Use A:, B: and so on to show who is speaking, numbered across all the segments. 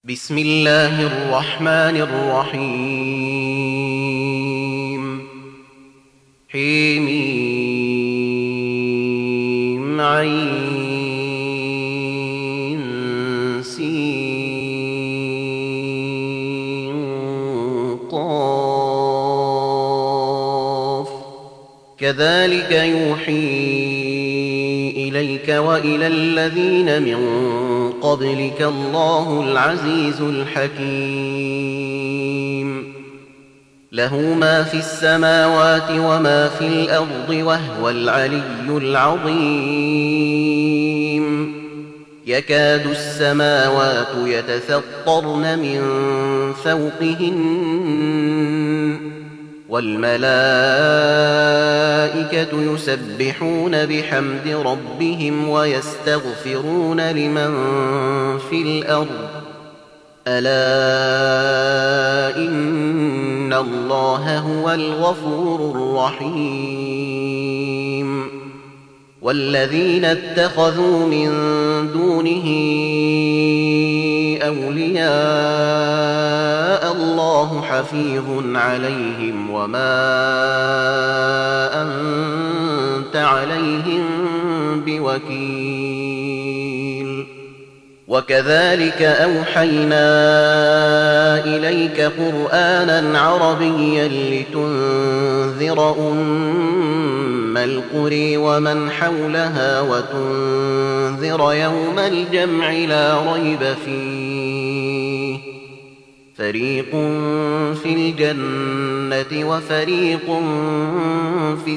A: بسم الله الرحمن الرحيم حميم عين سين قاف كذلك يوحي إليك وإلى الذين من قبلك الله العزيز الحكيم له ما في السماوات وما في الأرض وهو العلي العظيم يكاد السماوات يتفطرن من فوقهن والملائكة يسبحون بحمد ربهم ويستغفرون لمن في الأرض ألا إن الله هو الغفور الرحيم والذين اتخذوا من دونه أولياء الله حفيظ عليهم وما أنت عليهم بوكيل وكذلك أوحينا إليك قرآنا عربيا لتنذر أم القرى ومن حولها وتنذر يوم الجمع لا ريب فيه فريق في الجنة وفريق في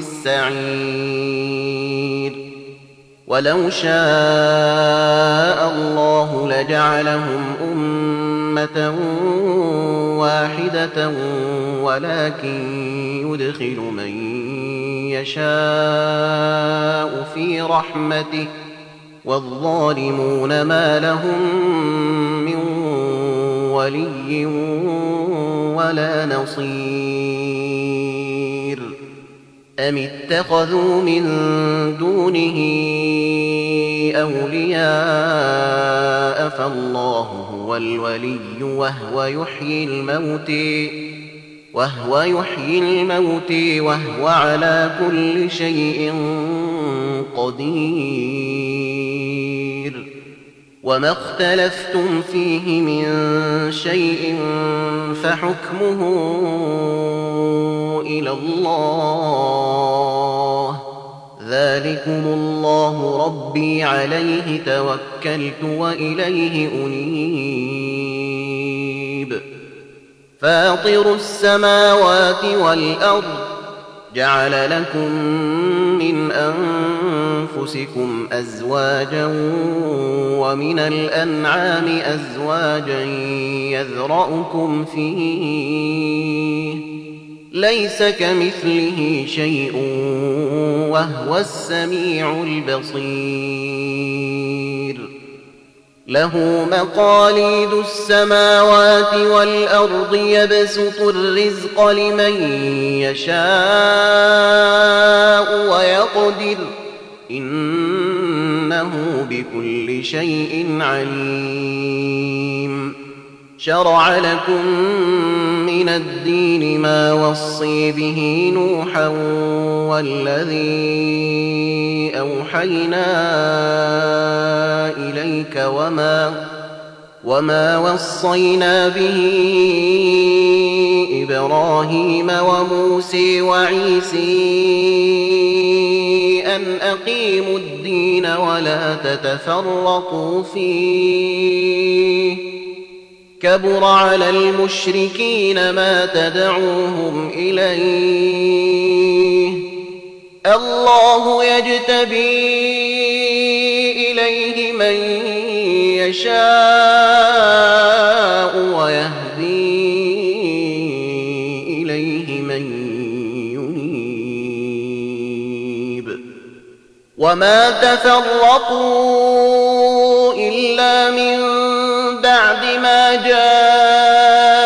A: السعير ولو شاء الله لجعلهم أمة واحدة ولكن يدخل من يشاء في رحمته والظالمون ما لهم من ولي ولا نصير أم اتخذوا من دونه أولياء فالله هو الولي وهو يحيي الموت وهو على كل شيء قدير وما اختلفتم فيه من شيء فحكمه إلى الله ذلكم الله ربي عليه توكلت وإليه أنيب فاطر السماوات والأرض جعل لكم من أنفسكم أزواجا ومن الأنعام أزواجا يذرأكم فيه ليس كمثله شيء وهو السميع البصير له مقاليد السماوات والأرض يبسط الرزق لمن يشاء ويقدر إنه بكل شيء عليم شرع لكم من الدين ما وصي به نوحا والذي أوحينا إليك وما وصينا به إبراهيم وموسى وعيسى أن أقيموا الدين ولا تتفرقوا فيه كبر على المشركين ما تدعوهم إليه الله يجتبي إليه من يشاء ويهدي إليه من ينيب وما تفرقوا إلا من بعد ما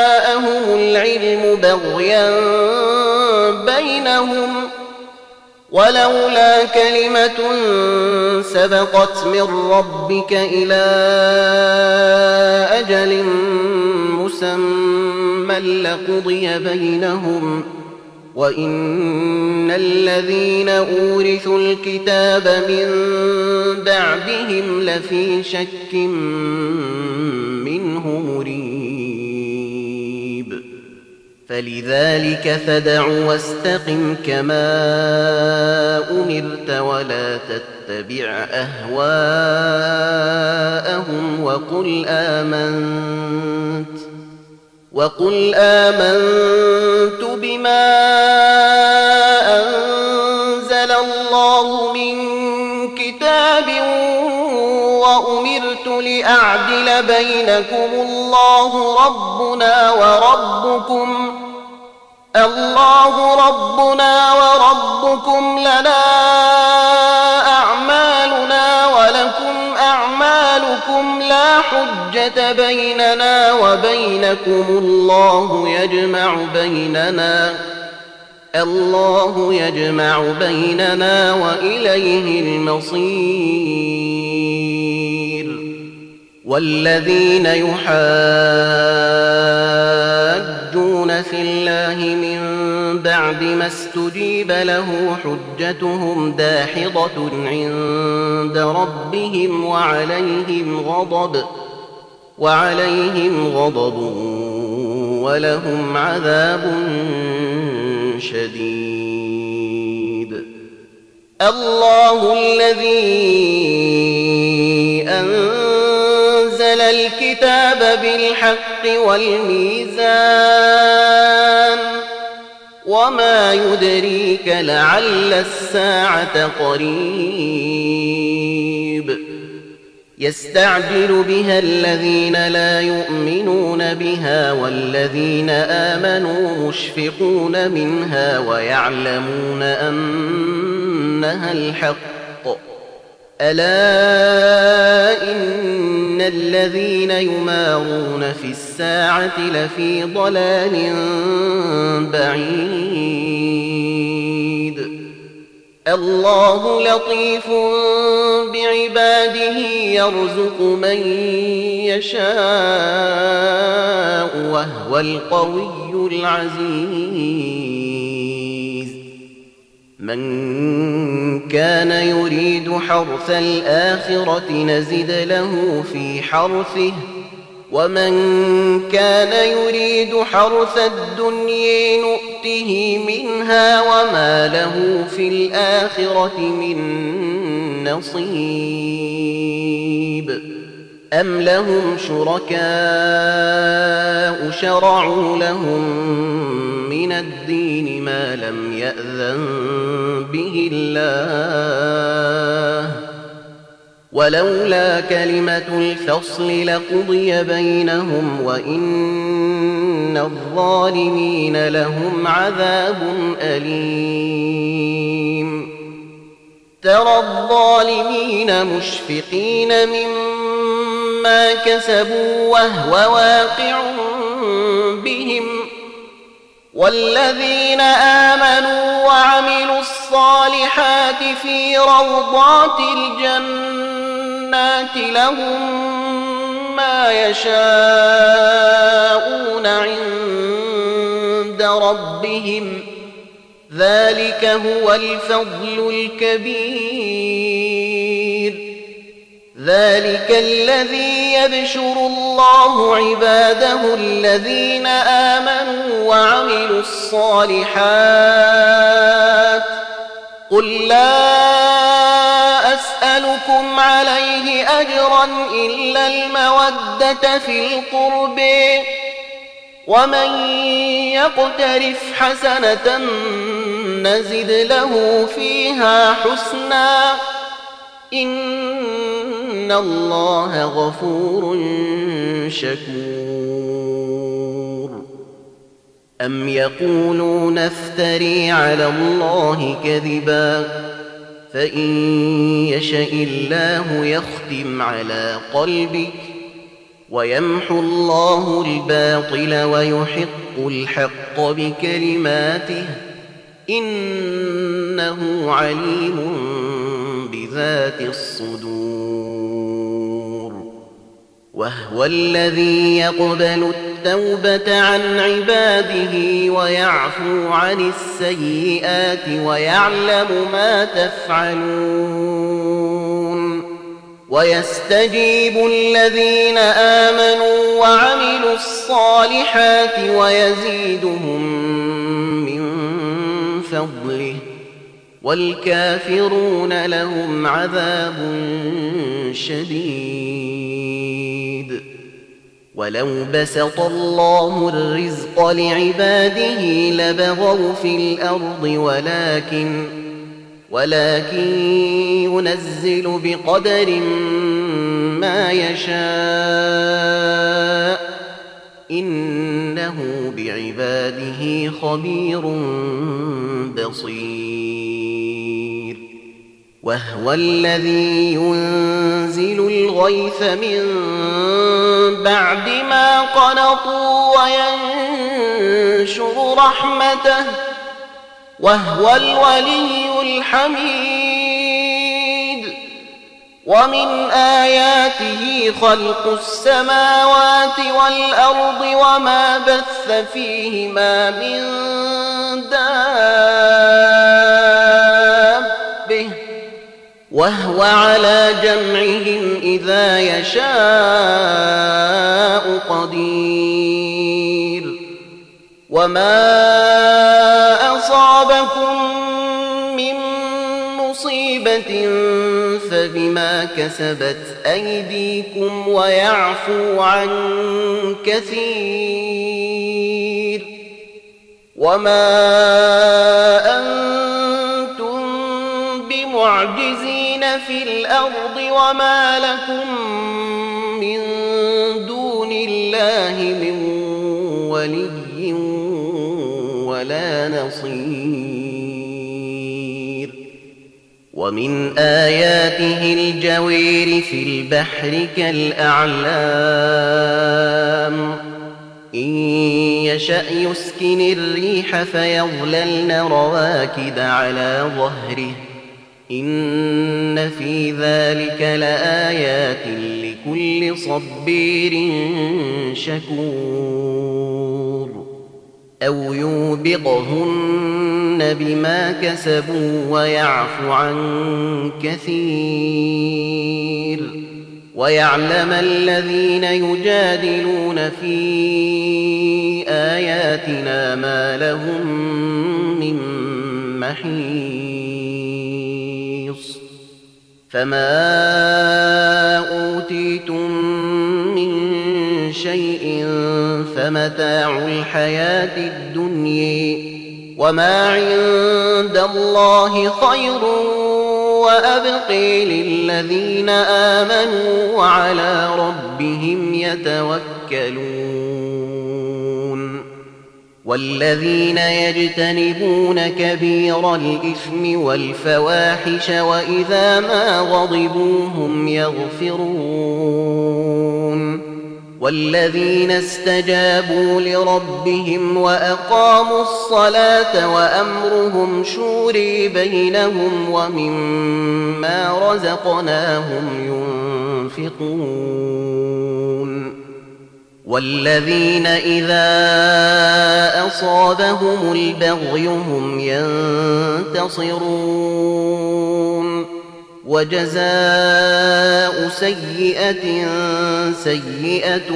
A: جاءهم العلم بغيا بينهم ولولا كلمة سبقت من ربك إلى أجل مسمى لقضي بينهم وإن الذين أورثوا الكتاب من بعدهم لفي شك منه مريب فلذلك فادع واستقم كما أمرت ولا تتبع أهواءهم وقل آمنت بما أنزل الله من كتاب وأمرت لأعدل بينكم الله ربنا وربكم لنا أعمالنا ولكم أعمالكم لا حجة بيننا وبينكم الله يجمع بيننا وإليه المصير والذين يحاجون في الله من بعد ما استجيب له حجتهم داحضة عند ربهم وعليهم غضب ولهم عذاب شديد الله الذي أنزل الكتاب بالحق والميزان وما يدريك لعل الساعة قريب يستعجل بها الذين لا يؤمنون بها والذين آمنوا مشفقون منها ويعلمون أنها الحق ألا إن الذين يمارون في الساعة لفي ضلال بعيد الله لطيف بعباده يرزق من يشاء وهو القوي العزيز من كان يريد حرث الآخرة نزد له في حرثه ومن كان يريد حرث الدنيا نؤته منها وما له في الآخرة من نصيب أم لهم شركاء شرعوا لهم من الدين ما لم يأذن به الله ولولا كلمة الفصل لقضي بينهم وإن الظالمين لهم عذاب أليم ترى الظالمين مشفقين مما كسبوا وهو واقع بهم والذين آمنوا وعملوا الصالحات في روضات الجنات لهم ما يشاءون عند ربهم ذلك هو الفضل الكبير ذلك الذي يبشر الله عباده الذين آمنوا وعملوا الصالحات قل لا أسألكم عليه أجرا إلا المودة في القرب ومن يقترف حسنة نزد له فيها حسنا إن الله غفور شكور أم يقولون افتري على الله كذبا فإن يشأ الله يختم على قلبك ويمحو الله الباطل ويحق الحق بكلماته إنه عليم بذات الصدور. وهو الذي يقبل التوبة عن عباده ويعفو عن السيئات ويعلم ما تفعلون، ويستجيب الذين آمنوا وعملوا الصالحات ويزيدهم من فضله، والكافرون لهم عذاب شديد. ولو بسط الله الرزق لعباده لبغوا في الأرض ولكن ينزل بقدر ما يشاء إنه بعباده خبير بصير. وهو الذي ينزل الغيث من بعد ما قنطوا وينشر رحمته، وهو الولي الحميد. ومن آياته خلق السماوات والأرض وما بث فيهما من دابة، وهو على جمعهم إذا يشاء قدير. وما أصابكم من مصيبة فبما كسبت أيديكم ويعفو عن كثير. وما أنتم بمعجزين في الأرض وما لكم من دون الله من ولي ولا نصير. ومن آياته الجوير في البحر كالأعلام، إن يشأ يسكن الريح فيظللن رواكد على ظهره، إن في ذلك لآيات لكل صبير شكور. أو يوبقهن بما كسبوا ويعفو عن كثير، ويعلم الذين يجادلون في آياتنا ما لهم من محيص. فما أوتيتم من شيء فمتاع الحياة الدنيا، وما عند الله خير وأبقي للذين آمنوا وعلى ربهم يتوكلون. والذين يجتنبون كبير الإثم والفواحش وإذا ما غضبوا هم يغفرون. والذين استجابوا لربهم وأقاموا الصلاة وأمرهم شورى بينهم ومما رزقناهم ينفقون. والذين إذا أصابهم البغي هم ينتصرون. وجزاء سيئة سيئة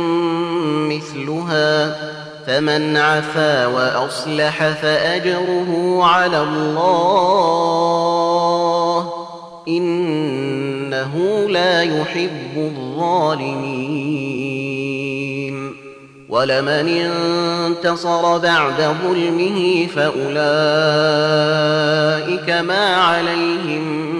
A: مثلها، فمن عفا وأصلح فأجره على الله، إنه لا يحب الظالمين. ولمن انتصر بعد ظلمه فأولئك ما عليهم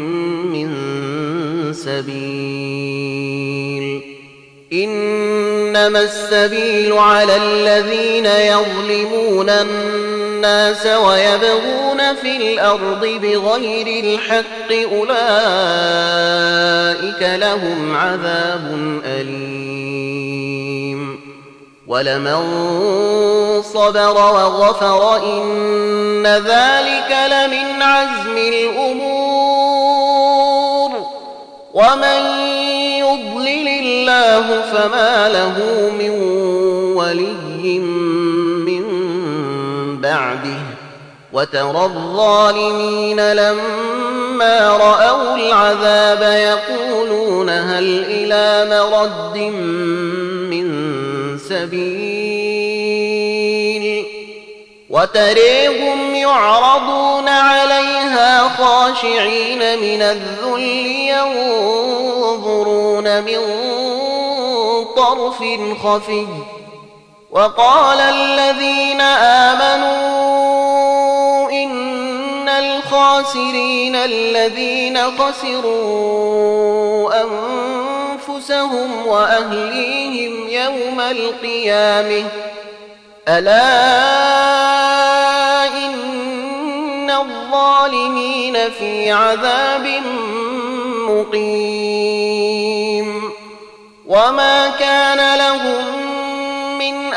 A: سبيل. إنما السبيل على الذين يظلمون الناس ويبغون في الأرض بغير الحق، أولئك لهم عذاب أليم. ولمن صبر وغفر إن ذلك لمن عزم الأمور ومن يضلل الله فما له من ولي من بعده وترى الظالمين لما رأوا العذاب يقولون هل إلى مرد من سبيل وتريهم يعرضون عليها خاشعين من الذل ينظرون من طرف خفي وقال الذين آمنوا إن الخاسرين الذين خسروا أنفسهم وأهليهم يوم القيامة ألا إن الظالمين في عذاب مقيم وما كان لهم من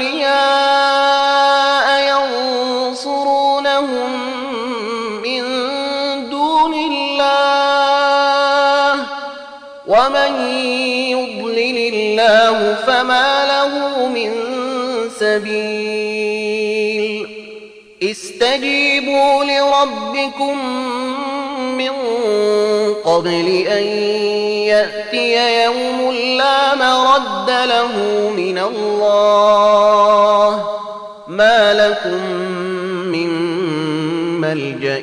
A: أولياء ينصرونهم من دون الله ومن يضلل الله فما له من سبيل استجيبوا لربكم من قبل أن يأتي يوم لا مرد له من الله ما لكم من ملجأ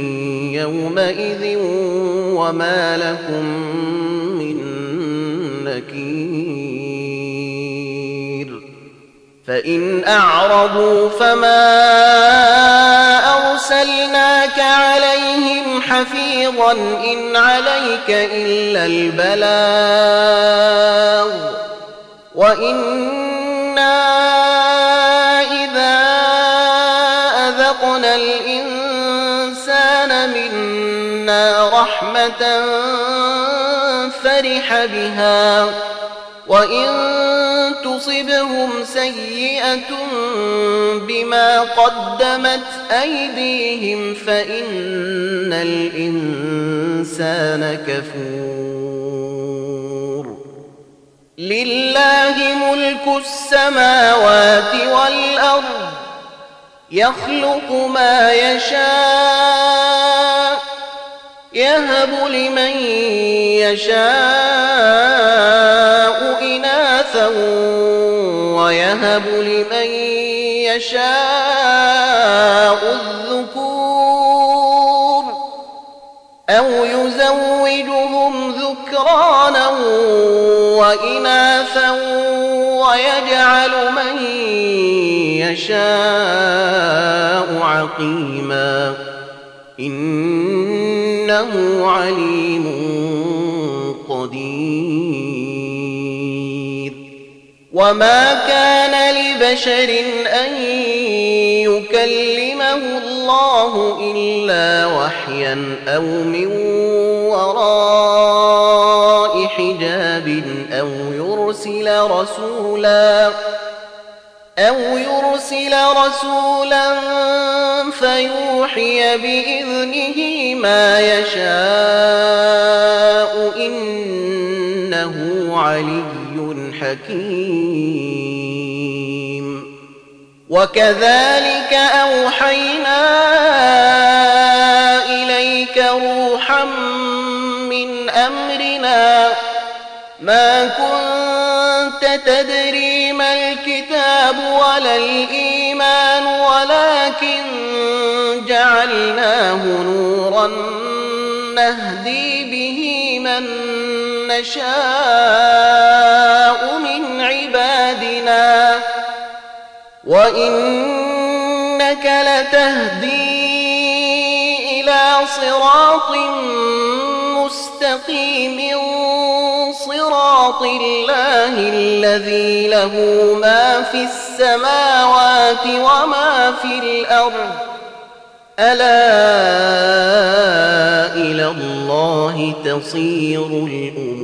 A: يومئذ وما لكم من نكير فإن أعرضوا فما أرسلناك عليهم حفيظا إن عليك إلا البلاغ وإنا إذا أذقنا الإنسان منا رحمة فرح بها وإن تصبهم سيئة بما قدمت أيديهم فإن الإنسان كفور لله ملك السماوات والأرض يخلق ما يشاء يهب لمن يشاء إناثا ويهب لمن يشاء الذكور أو يزوجهم ذكرانا وإناثا ويجعل من يشاء عقيما إنه عليم قدير وما كان لبشر أن يكلمه الله إلا وحيا أو من وراء حجاب أو يرسل رسولا فيوحي بإذنه ما يشاء إنه علي حكيم وكذلك أوحينا إليك روحا من أمرنا ما كنت تدري ما الكتاب ولا الإيمان ولكن جعلناه نورا نهدي به من نشاء من عبادنا وإنك لتهدي إلى صراط مستقيم صراط الله الذي له ما في السماوات وما في الأرض ألا إلى الله تصير الأمور